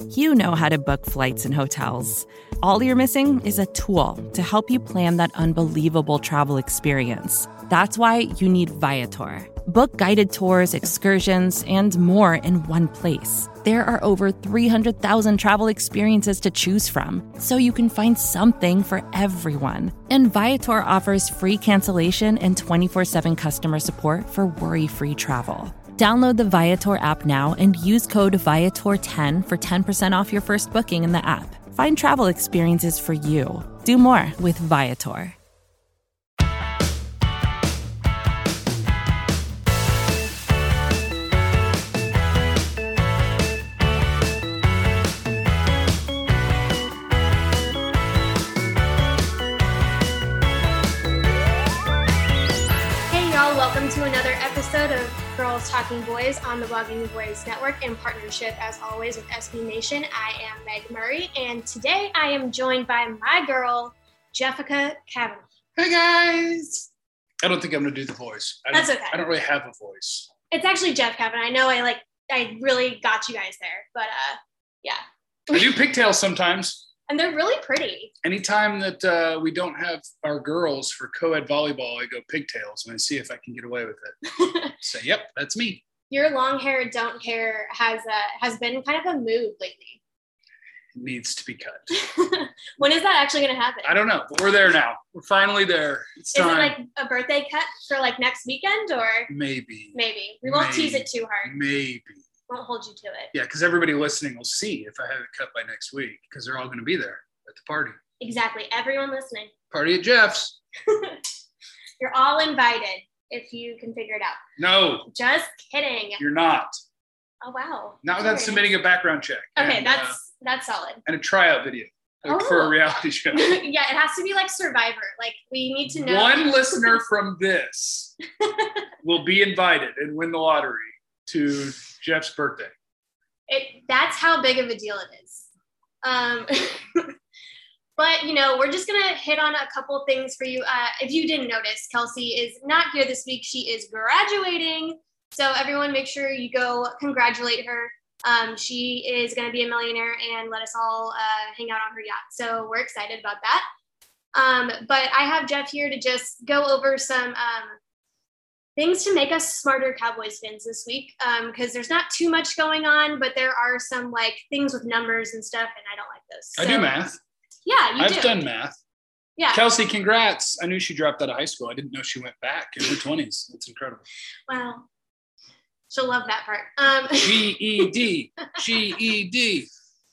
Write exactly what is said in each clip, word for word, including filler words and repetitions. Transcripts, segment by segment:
You know how to book flights and hotels. All you're missing is a tool to help you plan that unbelievable travel experience. That's why you need Viator. Book guided tours, excursions, and more in one place. There are over three hundred thousand travel experiences to choose from, so you can find something for everyone. And Viator offers free cancellation and twenty-four seven customer support for worry-free travel. Download the Viator app now and use code Viator ten for ten percent off your first booking in the app. Find travel experiences for you. Do more with Viator. Welcome to another episode of Girls Talking Boys on the Blogging Boys Network in partnership, as always, with S B Nation. I am Meg Murray, and today I am joined by my girl, Jeffica Kavanaugh. Hey, guys. I don't think I'm going to do the voice. I That's don't, okay. I don't really have a voice. It's actually Jeff Kavanaugh. I know I like I really got you guys there, but uh, yeah. I do pigtails sometimes. And they're really pretty. Anytime that uh, we don't have our girls for co-ed volleyball, I go pigtails and I see if I can get away with it. Say, yep, that's me. Your long hair, don't care has uh, has been kind of a mood lately. It needs to be cut. When is that actually going to happen? I don't know, but we're there now. We're finally there. It's time. Is it like a birthday cut for like next weekend or? Maybe. Maybe. We won't Maybe. tease it too hard. Maybe. Won't hold you to it. Yeah, because everybody listening will see if I have it cut by next week because they're all going to be there at the party. Exactly. Everyone listening. Party at Jeff's. You're all invited if you can figure it out. No. Just kidding. You're not. Oh, wow. Not without submitting a background check. Okay, and, that's uh, that's solid. and a tryout video like, Oh. for a reality show. Yeah, it has to be like Survivor. Like, we need to know. One listener from this will be invited and win the lottery to Jeff's birthday. It, that's how big of a deal it is. Um, but, you know, we're just going to hit on a couple things for you. Uh, if you didn't notice, Kelsey is not here this week. She is graduating. So everyone make sure you go congratulate her. Um, she is going to be a millionaire and let us all uh, hang out on her yacht. So we're excited about that. Um, but I have Jeff here to just go over some um, things to make us smarter Cowboys fans this week, because um, there's not too much going on, but there are some like things with numbers and stuff, and I don't like those. So, I do math. Yeah, you I've do. done math. Yeah. Kelsey, congrats. I knew she dropped out of high school. I didn't know she went back in her twenties. That's incredible. Well, she'll love that part. Um, G E D. G E D.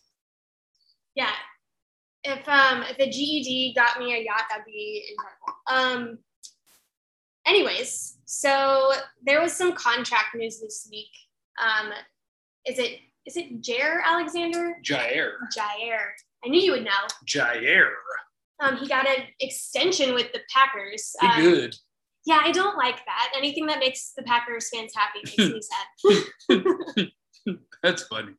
Yeah. If um if a G E D got me a yacht, that'd be incredible. Um. Anyways, so there was some contract news this week. Um, is it is it Jaire Alexander? Jaire. Jaire. I knew you would know. Jaire. Um, he got an extension with the Packers. Be Um, good. Yeah, I don't like that. Anything that makes the Packers fans happy makes me sad. That's funny.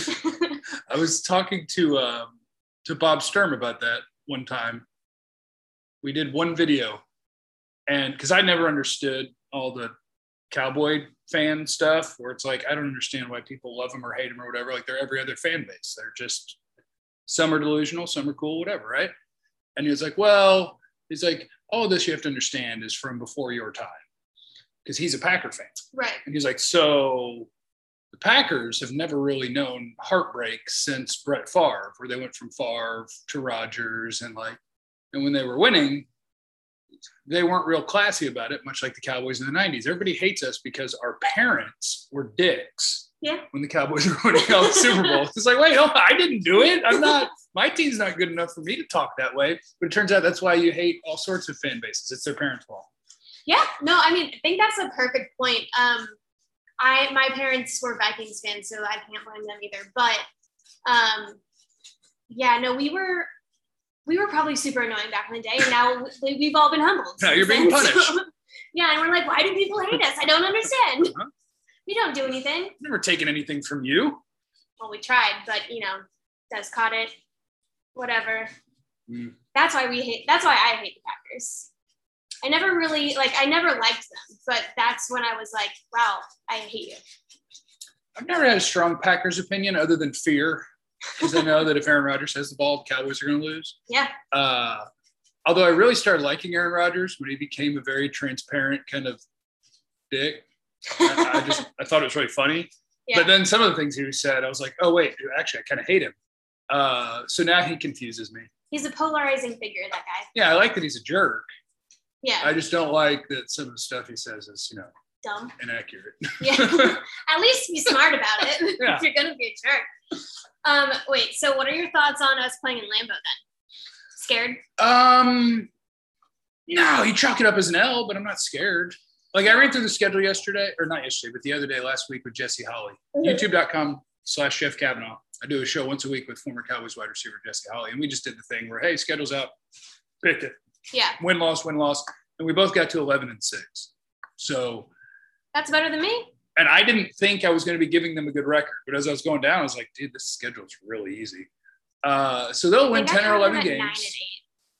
I was talking to um, to Bob Sturm about that one time. We did one video, and because I never understood all the Cowboy fan stuff, where it's like I don't understand why people love them or hate them or whatever. Like they're every other fan base. They're just some are delusional, some are cool, whatever, right? And he was like, well, he's like, all this you have to understand is from before your time, because he's a Packer fan. Right. And he's like, so the Packers have never really known heartbreak since Brett Favre, where they went from Favre to Rodgers, and like, and when they were winning, they weren't real classy about it, much like the Cowboys in the nineties. Everybody hates us because our parents were dicks. Yeah. When the Cowboys were winning all the Super Bowls. It's like, wait, no, I didn't do it. I'm not, my team's not good enough for me to talk that way. But it turns out that's why you hate all sorts of fan bases. It's their parents' fault. Yeah, no, I mean, I think that's a perfect point. Um, I my parents were Vikings fans, so I can't blame them either. But um, yeah, no, we were we were probably super annoying back in the day, and now we, we've all been humbled. Now you're being punished. Yeah, and we're like, why do people hate us? I don't understand. Uh-huh. We don't do anything. Never taken anything from you. Well, we tried, but you know, Des caught it. Whatever. Mm. That's why we hate. That's why I hate the Packers. I never really like. I never liked them, but that's when I was like, "Wow, I hate you." I've never had a strong Packers opinion other than fear. because I know that if Aaron Rodgers has the ball, the Cowboys are going to lose. Yeah. Uh, although I really started liking Aaron Rodgers when he became a very transparent kind of dick. I, I just I thought it was really funny. Yeah. But then some of the things he said, I was like, oh wait, actually, I kind of hate him. Uh, so now he confuses me. He's a polarizing figure, that guy. Yeah, I like that he's a jerk. Yeah. I just don't like that some of the stuff he says is, you know, dumb, inaccurate. Yeah. At least be smart about it. Yeah. If you're gonna be a jerk. Um, wait. So, what are your thoughts on us playing in Lambeau then? Scared? Um, no, you chalk it up as an L, but I'm not scared. Like I ran through the schedule yesterday, or not yesterday, but the other day last week with Jesse Holley. Mm-hmm. YouTube.com slash Chef Kavanaugh. I do a show once a week with former Cowboys wide receiver Jesse Holley, and we just did the thing where, hey, schedule's out, picked it. Yeah. Win loss, win loss, and we both got to eleven and six. So that's better than me. And I didn't think I was going to be giving them a good record, but as I was going down, I was like, dude, this schedule is really easy. Uh, so they'll win ten or eleven games. Nine and eight.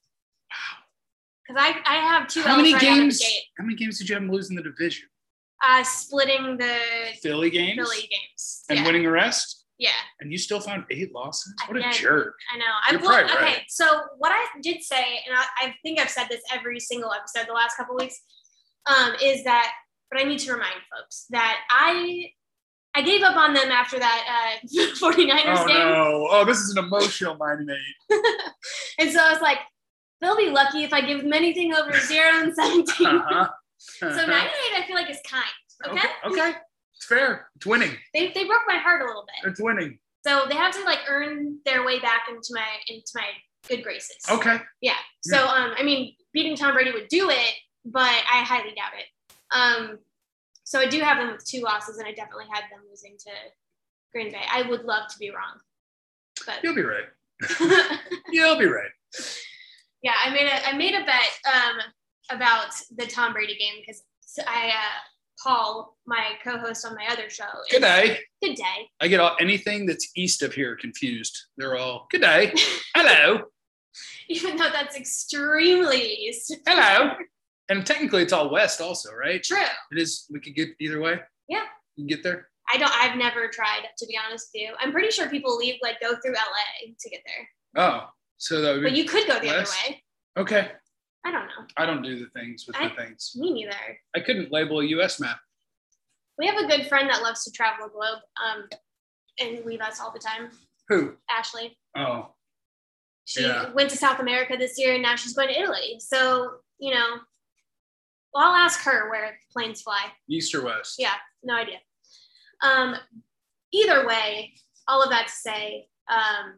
Because I, I have two. How many right games? How many games did you have them lose in the division? Uh, splitting the Philly games. Philly games. And yeah. winning the rest. Yeah. And you still found eight losses? What Again, a jerk. I know. I You're probably okay. Right. So what I did say, and I, I think I've said this every single episode the last couple of weeks, um, is that. But I need to remind folks that I. I gave up on them after that uh, 49ers oh, game. Oh, no. Oh, this is an emotional nine and eight. And so I was like, they'll be lucky if I give them anything over zero and seventeen. Uh-huh. Uh-huh. So nine and eight, I feel like is kind. Okay. Okay. okay. It's fair. It's winning. They they broke my heart a little bit. It's winning. So they have to like earn their way back into my into my good graces. Okay. Yeah. So yeah. um, I mean, beating Tom Brady would do it, but I highly doubt it. Um, so I do have them with two losses, and I definitely had them losing to Green Bay. I would love to be wrong, but you'll be right. You'll be right. Yeah, I made a I made a bet um, about the Tom Brady game because I uh, Paul, my co-host on my other show. Is, good day. Good day. I get all anything that's east of here confused. They're all good day. Hello. Even though that's extremely east. Hello. And technically, it's all west, also, right? True. It is. We could get either way. Yeah. You can get there. I don't. I've never tried, to be honest with you. I'm pretty sure people leave like go through L A to get there. Oh. So that would be but you could go the west? other way. Okay. I don't know. I don't do the things with I, the things. Me neither. I couldn't label a U S map. We have a good friend that loves to travel the globe, um, and leave us all the time. Who? Ashley. Oh. She yeah. went to South America this year, and now she's going to Italy. So, you know, well, I'll ask her where planes fly. East or west? Yeah, no idea. Um, either way, all of that to say, um,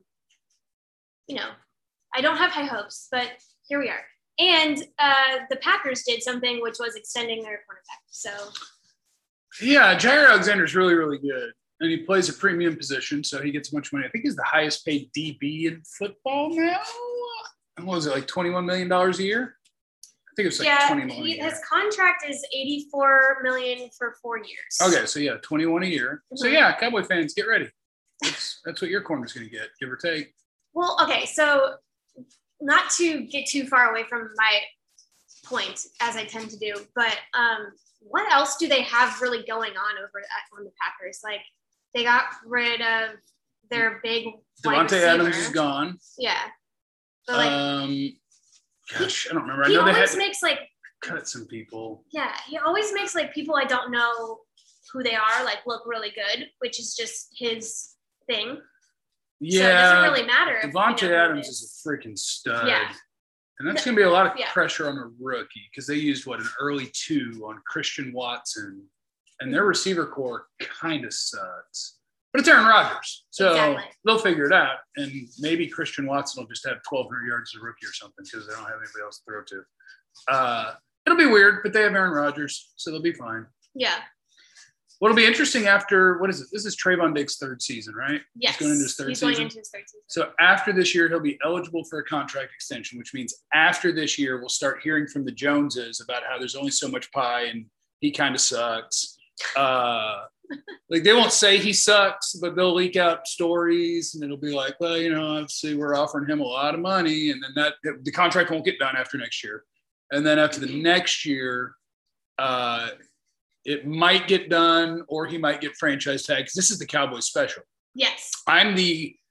you know, I don't have high hopes, but here we are. And uh, the Packers did something which was extending their cornerback. So, yeah, Jair Alexander's really, really good. And he plays a premium position, so he gets much money. I think he's the highest paid D B in football now. What was it, like twenty-one million dollars a year? I think it was like yeah, twenty million he, a year. His contract is eighty-four million dollars for four years. Okay, so yeah, twenty-one a year. Mm-hmm. So yeah, Cowboy fans, get ready. That's, that's what your corner's going to get, give or take. Well, okay, so not to get too far away from my point, as I tend to do, but um, what else do they have really going on over at, on the Packers? Like, they got rid of their big Devontae Adams is gone. Yeah. But like, um, gosh, I don't remember. I he know always they had makes like cut some people. Yeah, he always makes like people I don't know who they are like look really good, which is just his thing. Yeah, so it doesn't really matter. Devontae you know Adams is. is a freaking stud. Yeah. And that's going to be a lot of yeah. pressure on a rookie because they used, what, an early two on Christian Watson. And their receiver core kind of sucks. But it's Aaron Rodgers. So exactly. They'll figure it out. And maybe Christian Watson will just have twelve hundred yards as a rookie or something because they don't have anybody else to throw to. Uh, it'll be weird, but they have Aaron Rodgers, so they'll be fine. Yeah. What'll be interesting after, what is it? This is Trayvon Diggs' third season, right? Yes. He's going into his third He's season. going into his third season. So after this year, he'll be eligible for a contract extension, which means after this year, we'll start hearing from the Joneses about how there's only so much pie and he kind of sucks. Uh, like they won't say he sucks, but they'll leak out stories and it'll be like, well, you know, obviously we're offering him a lot of money. And then that the contract won't get done after next year. And then after the next year, uh, it might get done or he might get franchise tag because this is the Cowboys special. Yes. I'm the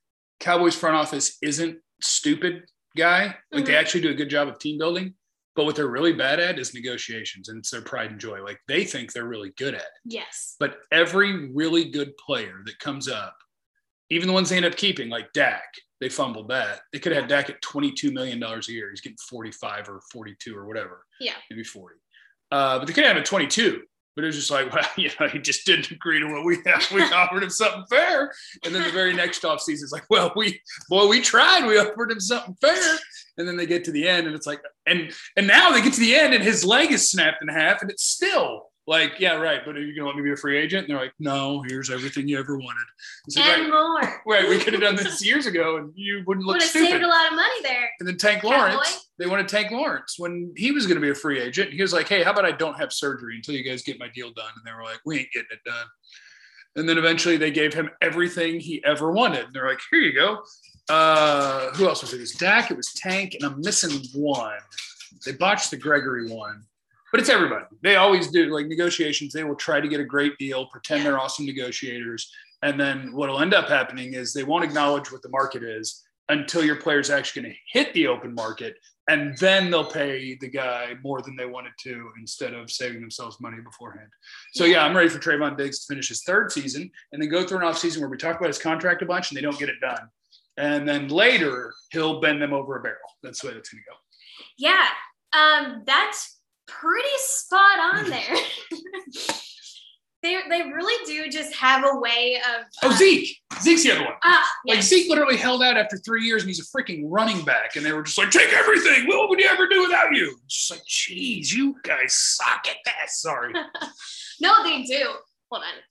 Cowboys front office isn't stupid guy. Like mm-hmm. they actually do a good job of team building. But what they're really bad at is negotiations, and it's their pride and joy. Like they think they're really good at it. Yes. But every really good player that comes up, even the ones they end up keeping, like Dak, they fumbled that. They could have had Dak at twenty-two million dollars a year. He's getting forty-five or forty-two or whatever. Yeah. Maybe forty. Uh, but they could have him at twenty-two. But it was just like, well, you know, he just didn't agree to what we have. We offered him something fair. And then the very next offseason is like, well, we, boy, we tried. We offered him something fair. And then they get to the end and it's like, and and now they get to the end and his leg is snapped in half and it's still like, yeah, right. But are you going to let me be a free agent? And they're like, no, here's everything you ever wanted. So and right, more. Right. We could have done this years ago and you wouldn't look would have stupid. Saved a lot of money there. And then Tank Lawrence, Cowboy. They wanted Tank Lawrence when he was going to be a free agent. He was like, hey, how about I don't have surgery until you guys get my deal done? And they were like, we ain't getting it done. And then eventually they gave him everything he ever wanted. And they're like, here you go. Uh, who else was it? It was Dak, it was Tank, and I'm missing one. They botched the Gregory one. But it's everybody. They always do, like negotiations. They will try to get a great deal, pretend they're awesome negotiators. And then what will end up happening is they won't acknowledge what the market is until your player's actually going to hit the open market. And then they'll pay the guy more than they wanted to instead of saving themselves money beforehand. So, yeah, I'm ready for Trayvon Diggs to finish his third season and then go through an offseason where we talk about his contract a bunch and they don't get it done. And then later, he'll bend them over a barrel. That's the way it's going to go. Yeah, um, that's pretty spot on there. they they really do just have a way of – uh, Oh, Zeke. Zeke's the other one. Ah, like, yes. Zeke literally held out after three years, and he's a freaking running back. And they were just like, take everything. What would you ever do without you? It's just like, geez, you guys suck at that. Sorry. No, they do. Hold on.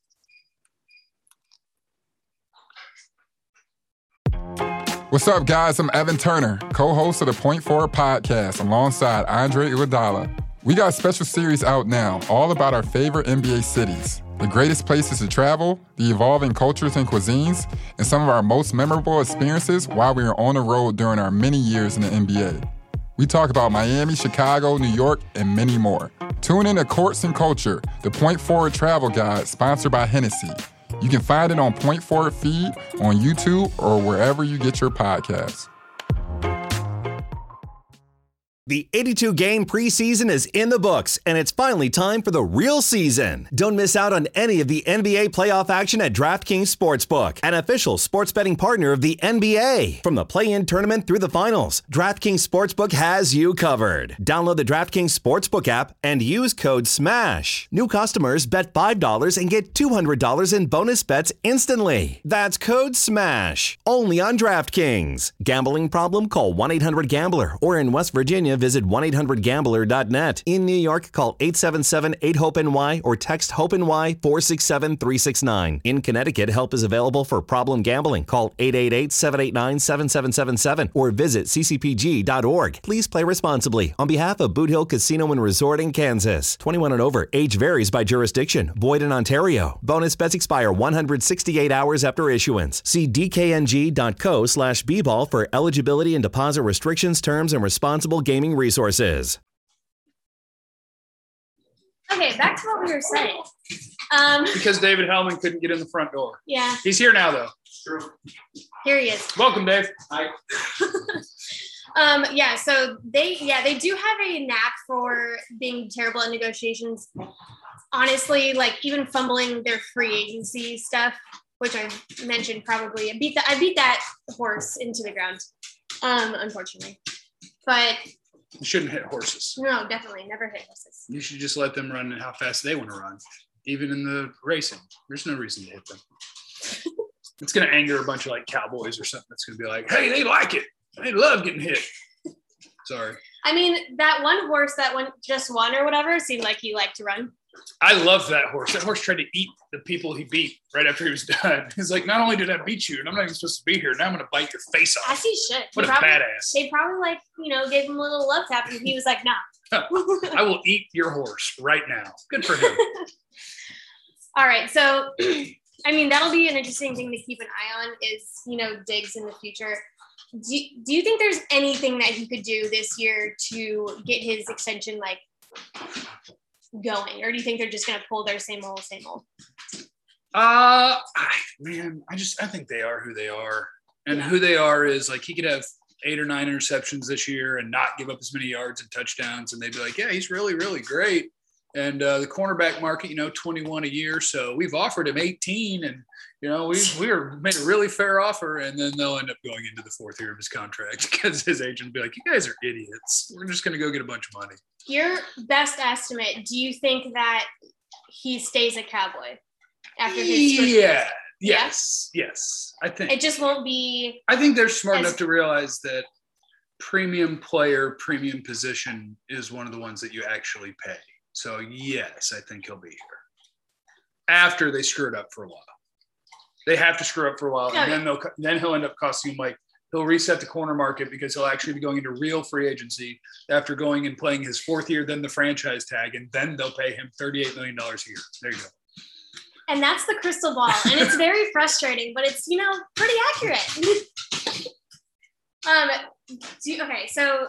What's up, guys? I'm Evan Turner, co-host of the Point Forward podcast alongside Andre Iguodala. We got a special series out now, all about our favorite N B A cities, the greatest places to travel, the evolving cultures and cuisines, and some of our most memorable experiences while we were on the road during our many years in the N B A. We talk about Miami, Chicago, New York, and many more. Tune in to Courts and Culture, the Point Forward travel guide sponsored by Hennessy. You can find it on Point Forward feed, on YouTube, or wherever you get your podcasts. The eighty-two game preseason is in the books, and it's finally time for the real season. Don't miss out on any of the N B A playoff action at DraftKings Sportsbook, an official sports betting partner of the N B A. From the play-in tournament through the finals, DraftKings Sportsbook has you covered. Download the DraftKings Sportsbook app and use code SMASH. New customers bet five dollars and get two hundred dollars in bonus bets instantly. That's code SMASH. Only on DraftKings. Gambling problem? Call one eight hundred gambler, or in West Virginia, visit one eight hundred gambler dot net. In New York, call eight seven seven eight hope N Y or text HOPE-NY four six seven three six nine. In Connecticut, help is available for problem gambling. Call eight eight eight seven eight nine seven seven seven seven or visit c c p g dot org. Please play responsibly. On behalf of Boot Hill Casino and Resort in Kansas. twenty-one and over. Age varies by jurisdiction. Void in Ontario. Bonus bets expire one hundred sixty-eight hours after issuance. See d k n g dot co slash b ball for eligibility and deposit restrictions, terms, and responsible gaming resources. Okay, back to what we were saying. Um, because David Hellman couldn't get in the front door. Yeah. He's here now, though. True. Here he is. Welcome, Dave. Hi. um, yeah, so they, yeah, they do have a knack for being terrible at negotiations. Honestly, like even fumbling their free agency stuff, which I mentioned probably. I beat that. I beat that horse into the ground, um, unfortunately. But you shouldn't hit horses. No, definitely never hit horses. You should just let them run how fast they want to run, even in the racing. There's no reason to hit them. It's going to anger a bunch of like cowboys or something. That's going to be like, hey, they like it. They love getting hit. Sorry. I mean, that one horse that went just won or whatever seemed like he liked to run. I love that horse. That horse tried to eat the people he beat right after he was done. He's like, not only did I beat you, and I'm not even supposed to be here, now I'm going to bite your face off. As he should. What he a probably, badass. They probably like, you know, gave him a little love tap, and he was like, nah. I will eat your horse right now. Good for him. All right. So, I mean, that'll be an interesting thing to keep an eye on is, you know, Diggs in the future. Do, do you think there's anything that he could do this year to get his extension, like, going, or do you think they're just going to pull their same old, same old? Uh, I, man, I just, I think they are who they are. And yeah. who they are is like he could have eight or nine interceptions this year and not give up as many yards and touchdowns. And they'd be like, yeah, he's really, really great. And uh, the cornerback market, you know, twenty-one a year. So we've offered him eighteen and, you know, we we were made a really fair offer. And then they'll end up going into the fourth year of his contract because his agent will be like, you guys are idiots. We're just going to go get a bunch of money. Your best estimate, do you think that he stays a Cowboy after his first Yeah. year? Yes. Yeah? Yes. I think. It just won't be. I think they're smart as, enough to realize that premium player, premium position is one of the ones that you actually pay. So, yes, I think he'll be here after they screw it up for a while. They have to screw up for a while, and then they'll then he'll end up costing him like he'll reset the corner market because he'll actually be going into real free agency after going and playing his fourth year, then the franchise tag, and then they'll pay him thirty-eight million dollars a year. There you go. And that's the crystal ball, and it's very frustrating, but it's, you know, pretty accurate. um, do, okay, so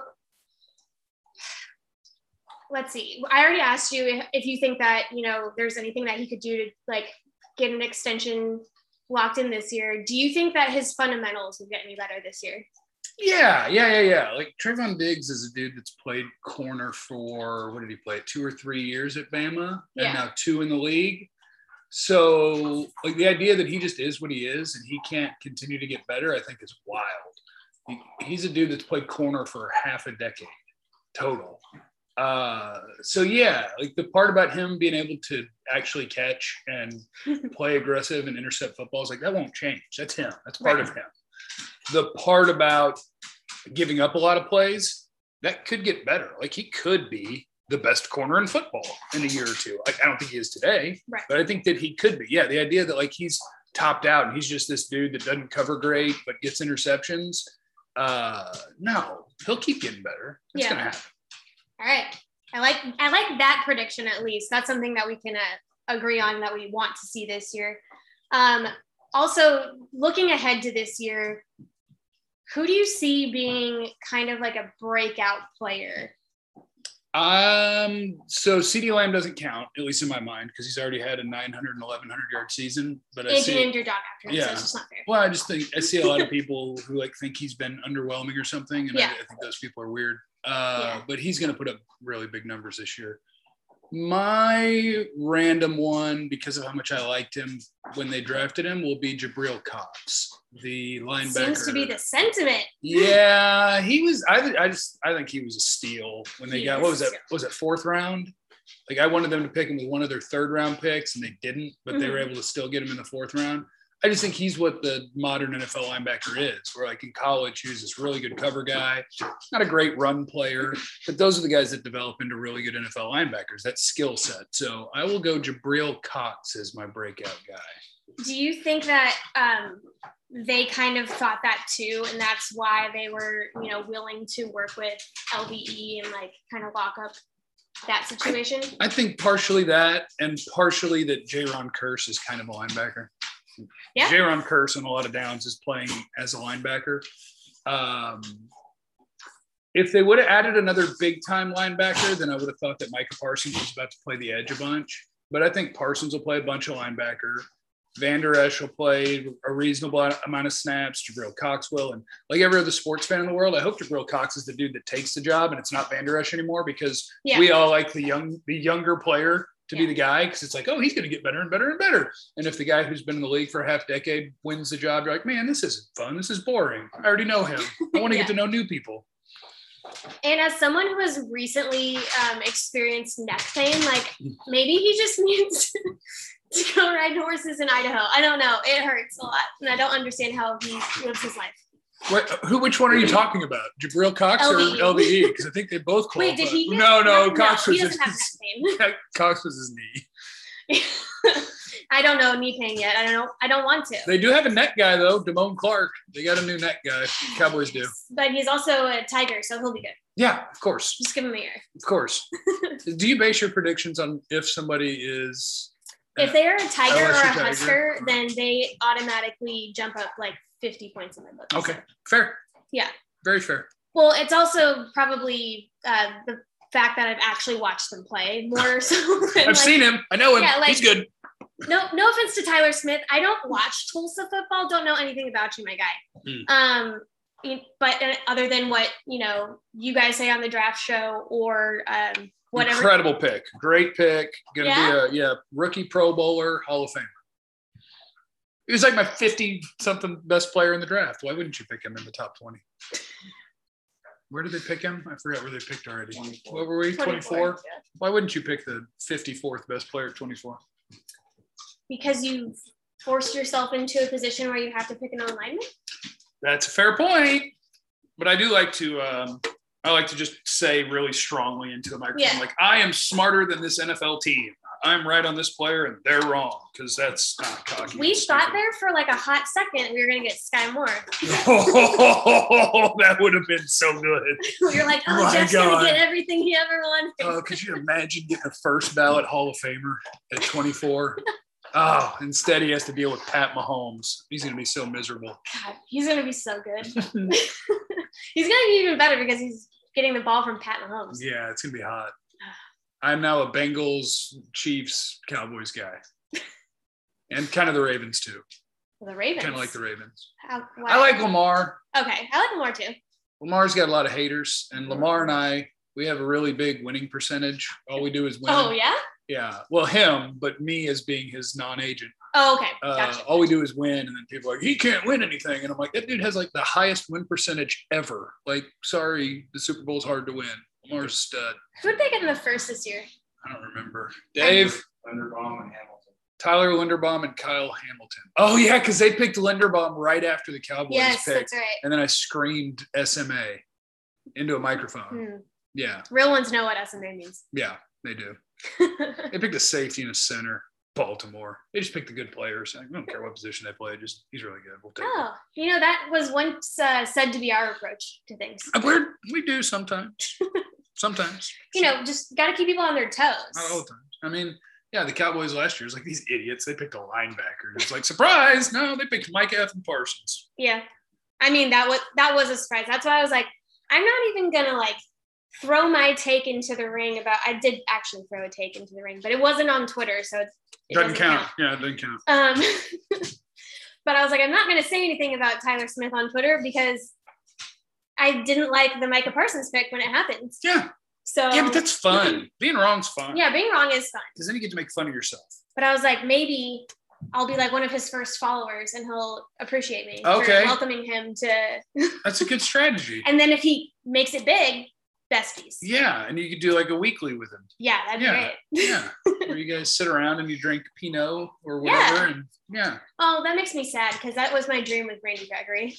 let's see. I already asked you if, if you think that, you know, there's anything that he could do to like get an extension locked in this year. Do you think that his fundamentals will get any better this year? Yeah, yeah, yeah, yeah. Like Trayvon Diggs is a dude that's played corner for, what did he play, two or three years at Bama, yeah. and now two in the league. So, like, the idea that he just is what he is and he can't continue to get better, I think is wild. He, he's a dude that's played corner for half a decade total. Uh, so, yeah, like the part about him being able to actually catch and play aggressive and intercept footballs, like that won't change. That's him. That's part right. of him. The part about giving up a lot of plays, that could get better. Like he could be the best corner in football in a year or two. Like I don't think he is today, right. but I think that he could be. Yeah, the idea that like he's topped out and he's just this dude that doesn't cover great but gets interceptions. Uh, no, he'll keep getting better. It's yeah. gonna happen. All right, I like I like that prediction at least. That's something that we can uh, agree on that we want to see this year. Um, also, looking ahead to this year, who do you see being kind of like a breakout player? Um, so CeeDee Lamb doesn't count, at least in my mind, because he's already had a nine hundred and eleven hundred yard season. But I and see, you named your dog after him, yeah. so it's just not fair. Well, I just think I see a lot of people who like think he's been underwhelming or something, and yeah. I, I think those people are weird. Uh, yeah. But he's going to put up really big numbers this year. My random one, because of how much I liked him when they drafted him, will be Jabril Cox, the linebacker. Seems to be the sentiment. Yeah, he was. I, I just I think he was a steal when they he got. What was that? What was it fourth round? Like I wanted them to pick him with one of their third round picks, and they didn't, but mm-hmm. they were able to still get him in the fourth round. I just think he's what the modern N F L linebacker is, where like in college, he was this really good cover guy, not a great run player, but those are the guys that develop into really good N F L linebackers, that skill set. So I will go Jabril Cox as my breakout guy. Do you think that um, they kind of thought that too, and that's why they were, you know, willing to work with L V E and like kind of lock up that situation? I, I think partially that, and partially that Jaron Kearse is kind of a linebacker. Yeah. Jaron Kearse on a lot of downs is playing as a linebacker. Um, if they would have added another big-time linebacker, then I would have thought that Micah Parsons was about to play the edge a bunch. But I think Parsons will play a bunch of linebacker. Van Der Esch will play a reasonable amount of snaps. Jabril Cox will. And like every other sports fan in the world, I hope Jabril Cox is the dude that takes the job and it's not Van Der Esch anymore, because yeah. we all like the young, the younger player to yeah. be the guy, because it's like, oh, he's going to get better and better and better. And if the guy who's been in the league for a half decade wins the job, you're like, man, this isn't fun. This is boring. I already know him. I want to yeah. get to know new people. And as someone who has recently um, experienced neck pain, like maybe he just needs to go ride horses in Idaho. I don't know. It hurts a lot. And I don't understand how he lives his life. What, who? Which one are you talking about? Jabril Cox L V E. or L V E? Because I think they both qualify. Wait, did he? Get, no, no, no, Cox no, was he doesn't his, have neck pain. Cox was his knee. I don't know knee pain yet. I don't know. I don't want to. They do have a neck guy though, Damone Clark. They got a new neck guy. Cowboys do. But he's also a Tiger, so he'll be good. Yeah, of course. Just give him a year. Of course. Do you base your predictions on if somebody is? If they are a Tiger L S U or a Tiger? Husker, then they automatically jump up like fifty points in my book. Okay, fair. Yeah. Very fair. Well, it's also probably uh, the fact that I've actually watched them play more so. Than, I've like, seen him. I know him. Yeah, like, he's good. no, no offense to Tyler Smith. I don't watch Tulsa football. Don't know anything about you, my guy. Mm. Um, but other than what, you know, you guys say on the draft show or um, whatever. Incredible pick. Great pick. Going to yeah? be a yeah rookie Pro Bowler, Hall of Famer. He was like my fifty-something best player in the draft. Why wouldn't you pick him in the top twenty? Where did they pick him? I forgot where they picked already. twenty-four. What were we, twenty-four? Yeah. Why wouldn't you pick the fifty-fourth best player at twenty-four? Because you forced yourself into a position where you have to pick an alignment? That's a fair point. But I do like to um, – I like to just say really strongly into a microphone, yeah. like, I am smarter than this N F L team. I'm right on this player and they're wrong, because that's not cocky. We thought there for like a hot second we were going to get Sky Moore. Oh, that would have been so good. You're like, oh, My Jeff's going to get everything he ever wanted. Oh, could you imagine getting a first ballot Hall of Famer at twenty-four? Oh, instead he has to deal with Pat Mahomes. He's going to be so miserable. God, he's going to be so good. He's going to be even better because he's getting the ball from Pat Mahomes. Yeah, it's going to be hot. I'm now a Bengals, Chiefs, Cowboys guy. And kind of the Ravens, too. Well, the Ravens? Kind of like the Ravens. How, I like Lamar. Okay, I like Lamar, too. Lamar's got a lot of haters. And Lamar and I, we have a really big winning percentage. All we do is win. Oh, yeah? Yeah. Well, him, but me as being his non-agent. Oh, okay. Gotcha. Uh, all we do is win, and then people are like, he can't win anything. And I'm like, that dude has like the highest win percentage ever. Like, sorry, the Super Bowl's hard to win. Lamar's a stud. Who did they get in the first this year? I don't remember. Dave. Linderbaum and Hamilton. Tyler Linderbaum and Kyle Hamilton. Oh, yeah, because they picked Linderbaum right after the Cowboys yes, picked. That's right. And then I screamed S M A into a microphone. Hmm. Yeah. Real ones know what S M A means. Yeah, they do. They picked a safety and a center. Baltimore. They just picked the good players. I don't care what position they play. Just he's really good. We'll take oh, him. You know, that was once uh, said to be our approach to things. We're, we do sometimes. Sometimes. You know, just got to keep people on their toes. Not all the time. I mean, yeah, the Cowboys last year was like these idiots. They picked a linebacker. It's like, surprise. No, they picked Mike F. and Parsons. Yeah. I mean, that was, that was a surprise. That's why I was like, I'm not even going to like throw my take into the ring about, I did actually throw a take into the ring, but it wasn't on Twitter. So it's, it doesn't, doesn't count. count. Yeah, it doesn't count. Um, but I was like, I'm not going to say anything about Tyler Smith on Twitter because I didn't like the Micah Parsons pick when it happened. Yeah. So yeah, but that's fun. Being wrong's fun. Yeah, being wrong is fun. Because then you get to make fun of yourself. But I was like, maybe I'll be like one of his first followers and he'll appreciate me okay. for welcoming him to. That's a good strategy. And then if he makes it big, besties. Yeah, and you could do like a weekly with him. Yeah, that'd yeah. be great. Yeah, where you guys sit around and you drink Pinot or whatever. Yeah. And yeah. Oh, that makes me sad because that was my dream with Randy Gregory.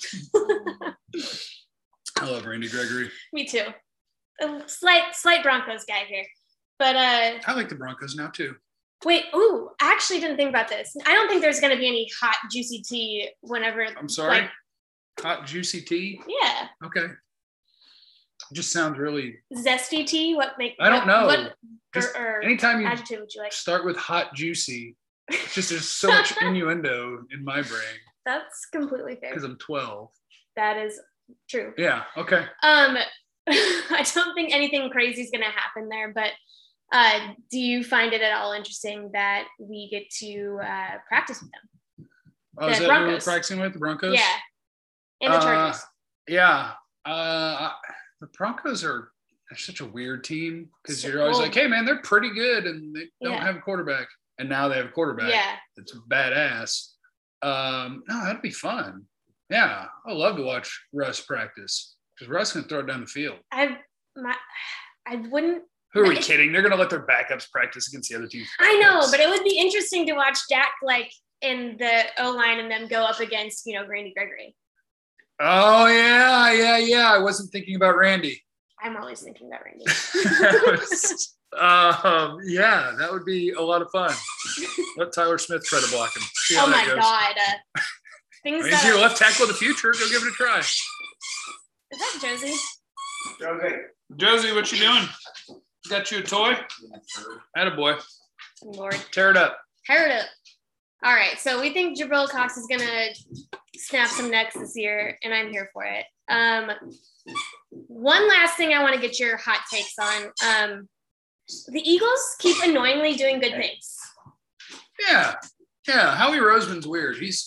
I love Randy Gregory. Me too. A slight, slight Broncos guy here, but uh. I like the Broncos now too. Wait, ooh, I actually didn't think about this. I don't think there's going to be any hot, juicy tea whenever. I'm sorry? Like, hot, juicy tea? Yeah. Okay. It just sounds really. Zesty tea? What make? I don't know. What or, or anytime you adjective would you like? Start with hot, juicy, it's just there's so much innuendo in my brain. That's completely fair. Because I'm twelve. That is true. Yeah, okay. Um, I don't think anything crazy is going to happen there, but uh, do you find it at all interesting that we get to uh, practice with them? Oh, is that who we're practicing with, the Broncos? Yeah, and the Chargers. Uh, yeah. Uh, the Broncos are they're such a weird team because so, you're always well, like, hey, man, they're pretty good, and they don't yeah. have a quarterback. And now they have a quarterback. Yeah. It's badass. Um, no, that'd be fun. Yeah, I love to watch Russ practice. Because Russ can throw it down the field. I my I wouldn't. Who are we kidding? They're going to let their backups practice against the other team. I know, but it would be interesting to watch Dak like in the O-line and then go up against, you know, Randy Gregory. Oh, yeah, yeah, yeah. I wasn't thinking about Randy. I'm always thinking about Randy. was, um, yeah, that would be a lot of fun. Let Tyler Smith try to block him. See how oh, my goes. God. Uh, things I mean, he's your left tackle of the future. Go give it a try. Is that Josie? Josie. Josie, what you doing? Got you a toy? Attaboy. Lord. Tear it up. Tear it up. All right. So we think Jabril Cox is going to snap some necks this year, and I'm here for it. Um, one last thing I want to get your hot takes on. Um, the Eagles keep annoyingly doing good things. Yeah. Yeah. Howie Roseman's weird. He's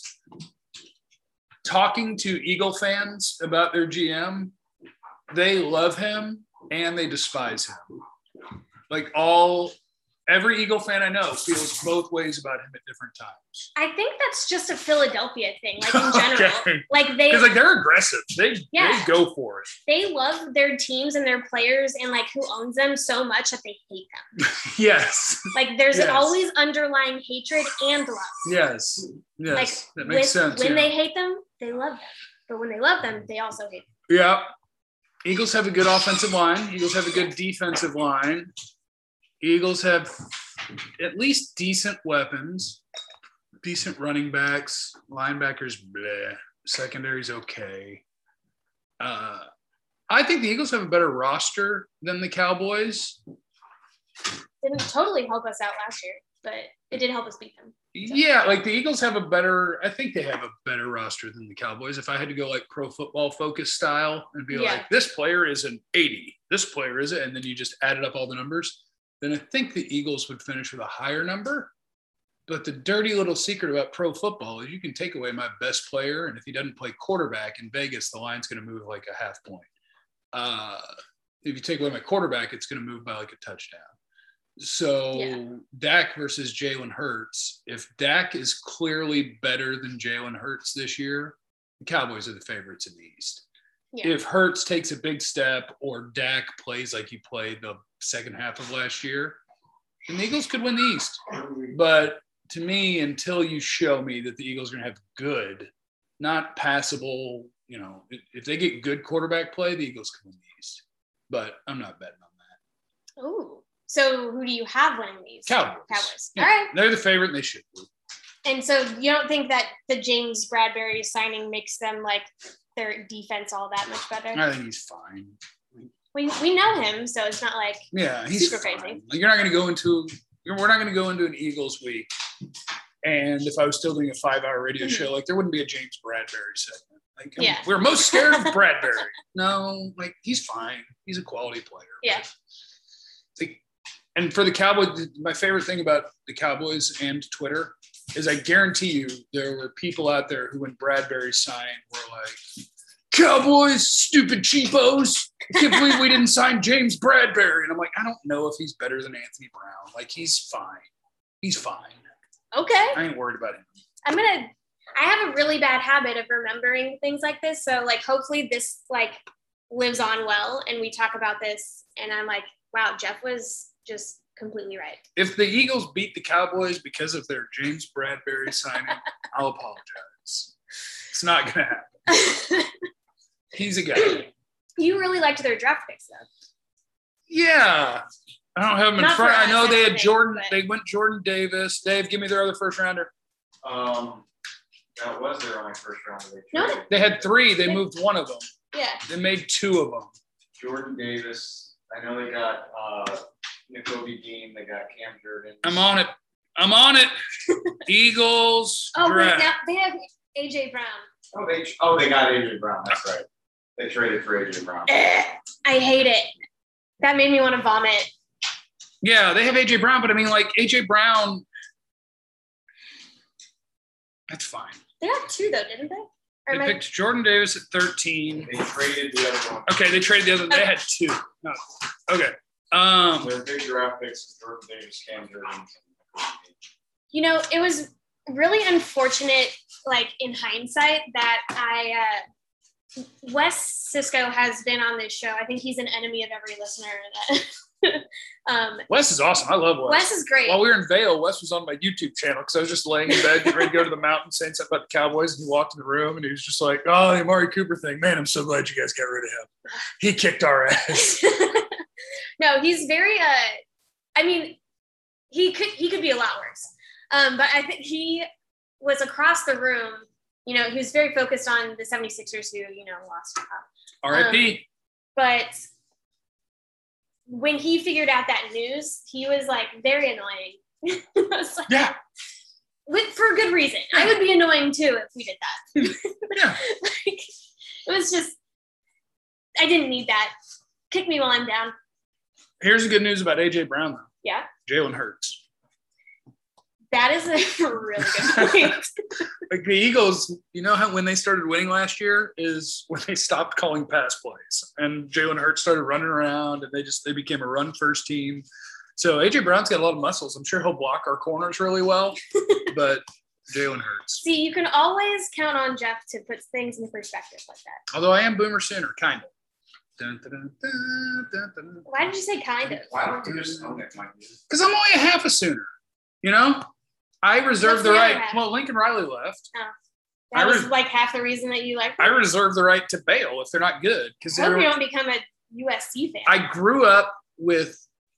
talking to Eagle fans about their G M. They love him and they despise him. Like all, every Eagle fan I know feels both ways about him at different times. I think that's just a Philadelphia thing, like in general. Okay. Like they, Because like they're aggressive. They Yeah. they go for it. they love their teams and their players and like who owns them so much that they hate them. Yes. Like there's Yes. always underlying hatred and love. Yes. Yes. Like that makes with- sense. When yeah. they hate them, they love them. But when they love them, they also hate them. Yeah. Eagles have a good offensive line. Eagles have a good defensive line. Eagles have at least decent weapons, decent running backs, linebackers, bleh. Secondary's okay. Uh, I think the Eagles have a better roster than the Cowboys. Didn't totally help us out last year, but it did help us beat them. Yeah, like the Eagles have a better, I think they have a better roster than the Cowboys. If I had to go like pro football focus style and be Yeah. like, this player is an eighty, this player is it, and then you just added up all the numbers, then I think the Eagles would finish with a higher number. But the dirty little secret about pro football is you can take away my best player, and if he doesn't play quarterback in Vegas, the line's going to move like a half point. Uh, if you take away my quarterback, it's going to move by like a touchdown. So Yeah. Dak versus Jalen Hurts. If Dak is clearly better than Jalen Hurts this year, the Cowboys are the favorites in the East. Yeah. If Hurts takes a big step or Dak plays like he played the second half of last year, then the Eagles could win the East. But to me, until you show me that the Eagles are going to have good, not passable, you know, if, if they get good quarterback play, the Eagles can win the East. But I'm not betting on that. Ooh. So who do you have winning these? Cowboys. Cowboys. Yeah, All right. They're the favorite and they should be. And so you don't think that the James Bradbury signing makes them like their defense all that much better? I think he's fine. We we know him, so it's not like Yeah, he's Super fine. crazy. Like you're not going to go into you're, we're not going to go into an Eagles week. And if I was still doing a five-hour radio Mhm. show, like there wouldn't be a James Bradbury segment. Like I mean, Yeah. we're most scared of Bradbury. No, like he's fine. He's a quality player. Yeah. Like, and for the Cowboys, my favorite thing about the Cowboys and Twitter is I guarantee you there were people out there who, when Bradbury signed, were like, Cowboys, stupid cheapos. I can't believe we didn't sign James Bradbury. And I'm like, I don't know if he's better than Anthony Brown. Like, he's fine. He's fine. okay. I ain't worried about him. I'm gonna I have a really bad habit of remembering things like this. So like hopefully this like lives on well and we talk about this and I'm like, wow, Jeff was just completely right. If the Eagles beat the Cowboys because of their James Bradbury signing, I'll apologize. It's not going to happen. He's a guy. You really liked their draft picks though. Yeah. I don't have them in Not front. for I us, know I they don't had think, Jordan. but- They went Jordan Davis. Dave, give me their other first rounder. Um, that was their only first round. They No, traded They had three. They moved one of them. Yeah. They made two of them. Jordan Davis. I know they got uh, N'Kobe Dean. They got Cam Jordan. I'm on it. I'm on it. Eagles Oh, wait, draft. now they have A J Brown. Oh, they oh they got A J Brown. That's right. They traded for A J Brown. Eh, I hate it. That made me want to vomit. Yeah, they have A J Brown, but I mean, like, A J Brown, that's fine. They got two though, didn't they? Or They am I- picked Jordan Davis at thirteen. They traded the other one. Okay, they traded the other. They had two. No. Okay. Um, Their big draft picks is Jordan Davis, Cam Jordan, and N'Kobe Dean. you know, it was really unfortunate, like in hindsight, that I, uh, Wes Cisco has been on this show. I think he's an enemy of every listener. That, um, Wes is awesome. I love Wes. Wes is great. While we were in Vail, Wes was on my YouTube channel because I was just laying in bed, getting ready to go to the mountain, saying something about the Cowboys, and he walked in the room and he was just like, "Oh, the Amari Cooper thing, man, I'm so glad you guys got rid of him. He kicked our ass." No, he's very, uh, I mean, he could, he could be a lot worse. Um, but I think he was across the room, you know, he was very focused on the seventy-sixers who, you know, lost. R I P But when he figured out that news, he was like very annoying. I was like, Yeah. with, for good reason. I would be annoying too if we did that. Yeah. Like, it was just, I didn't need that. Kick me while I'm down. Here's the good news about A J Brown, though. Yeah. Jalen Hurts. That is a really good point. Like the Eagles, you know how when they started winning last year is when they stopped calling pass plays, and Jalen Hurts started running around, and they just they became a run first team. So A J Brown's got a lot of muscles. I'm sure he'll block our corners really well, but Jalen Hurts. See, you can always count on Jeff to put things in perspective like that. Although I am Boomer Sooner, kind of. Dun, dun, dun, dun, dun, dun. Why did you say kind of? Why don't you just own it, Mike? Because I'm only a half a Sooner, you know? I reserve What's the the other right. half? Well, Lincoln Riley left. Oh, that I was re- like half the reason that you like I them. reserve the right to bail if they're not good. Because I hope you don't become a U S C fan. I grew up with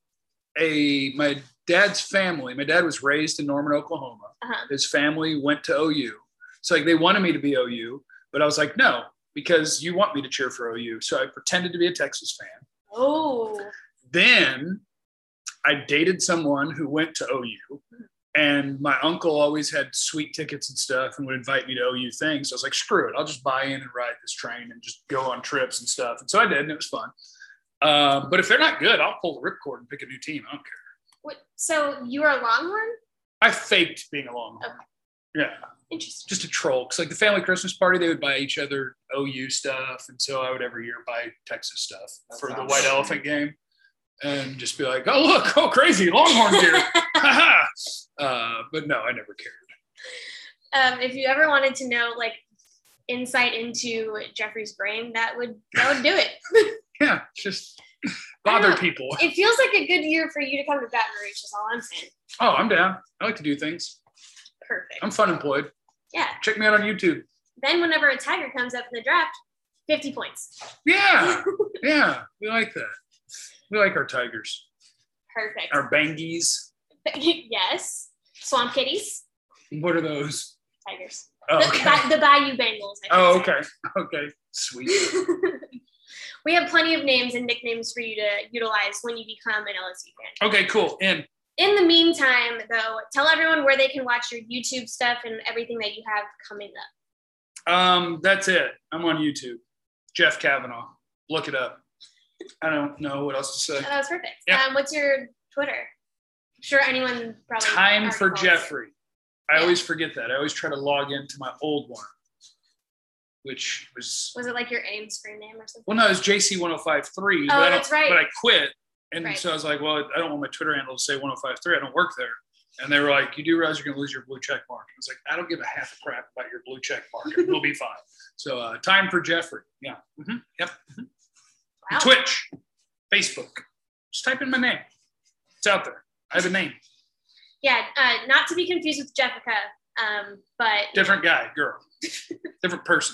a my dad's family. My dad was raised in Norman, Oklahoma. Uh-huh. His family went to O U. So like they wanted me to be O U, but I was like, no, because you want me to cheer for O U. So I pretended to be a Texas fan. Oh. Then I dated someone who went to O U, and my uncle always had sweet tickets and stuff and would invite me to O U things. So I was like, screw it. I'll just buy in and ride this train and just go on trips and stuff. And so I did, and it was fun. Um, but if they're not good, I'll pull the ripcord and pick a new team. I don't care. What, so you are a Longhorn? I faked being a Longhorn. Okay. Yeah. Interesting. Just a troll. Because like the family Christmas party, they would buy each other O U stuff. And so I would every year buy Texas stuff That for the sounds White funny. Elephant game. And just be like, oh, look, oh, crazy, Longhorn gear. uh, but no, I never cared. Um, if you ever wanted to know like insight into Jeffrey's brain, that would that would do it. Yeah, just I bother don't know. people. It feels like a good year for you to come to Baton Rouge, is all I'm saying. Oh, I'm down. I like to do things. Perfect. I'm fun employed. Yeah. Check me out on YouTube. Then whenever a Tiger comes up in the draft, fifty points. Yeah, yeah, we like that. We like our Tigers, Perfect. our Bangies. Yes. Swamp Kitties, What are those? Tigers. Oh, The, okay. Ba- the Bayou Bengals. I should Oh, say. okay. Okay. Sweet. We have plenty of names and nicknames for you to utilize when you become an L S U fan. Okay, cool. And In the meantime, though, tell everyone where they can watch your YouTube stuff and everything that you have coming up. um, that's it. I'm on YouTube. Jeff Kavanaugh. Look it up. I don't know what else to Oh, say. that was perfect. Yeah. Um, what's your Twitter? I'm sure anyone probably Time already for follows it. Jeffrey. I Yeah. always forget that. I always try to log into my old one, which was Was it like your AIM screen name or something? well, no, it was J C one oh five three. Oh, but I that's don't, right. But I quit, and Right. so I was like, well, I don't want my Twitter handle to say one oh five three. I don't work there. And they were like, you do realize you're going to lose your blue check mark. I was like, I don't give a half a crap about your blue check mark. We'll be fine. So uh, time for Jeffrey. Yeah. Mm-hmm. Yep. Mm-hmm. Wow. Twitch, Facebook. Just type in my name. It's out there. I have a name. Yeah, uh, not to be confused with Jessica, um, but Different guy, girl. Different person.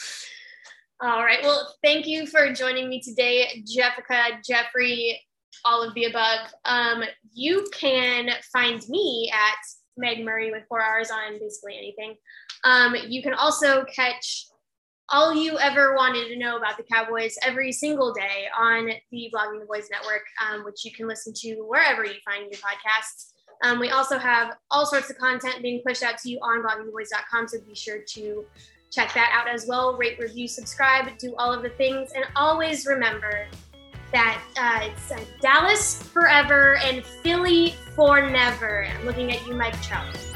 all right. Well, thank you for joining me today, Jessica, Jeffrey, all of the above. Um, you can find me at Meg Murray with four R's on basically anything. Um, you can also catch all you ever wanted to know about the Cowboys every single day on the Blogging the Boys Network, um, which you can listen to wherever you find your podcasts. Um, we also have all sorts of content being pushed out to you on blogging the boys dot com, so be sure to check that out as well. Rate, review, subscribe, do all of the things, and always remember that uh, it's uh, Dallas forever and Philly for never. I'm looking at you, Mike Trout.